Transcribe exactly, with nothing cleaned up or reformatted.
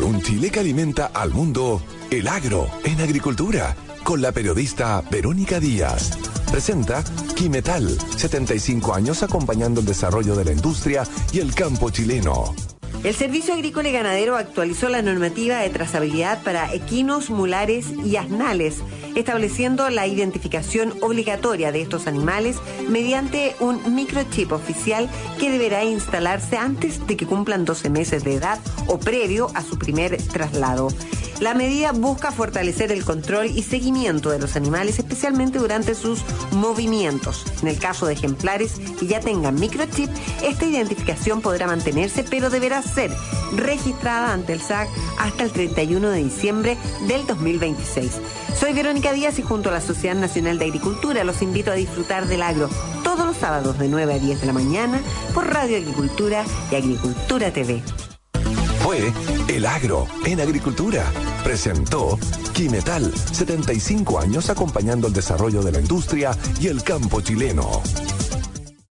un Chile que alimenta al mundo, El Agro en Agricultura, con la periodista Verónica Díaz. Presenta Quimetal, setenta y cinco años acompañando el desarrollo de la industria y el campo chileno. El Servicio Agrícola y Ganadero actualizó la normativa de trazabilidad para equinos, mulares y asnales, estableciendo la identificación obligatoria de estos animales mediante un microchip oficial que deberá instalarse antes de que cumplan doce meses de edad o previo a su primer traslado. La medida busca fortalecer el control y seguimiento de los animales, especialmente durante sus movimientos. En el caso de ejemplares que ya tengan microchip, esta identificación podrá mantenerse, pero deberá ser registrada ante el S A C hasta el treinta y uno de diciembre del dos mil veintiséis. Soy Verónica Díaz y junto a la Sociedad Nacional de Agricultura los invito a disfrutar del agro todos los sábados de nueve a diez de la mañana por Radio Agricultura y Agricultura T V. Fue El Agro en Agricultura. Presentó Quimetal, setenta y cinco años acompañando el desarrollo de la industria y el campo chileno.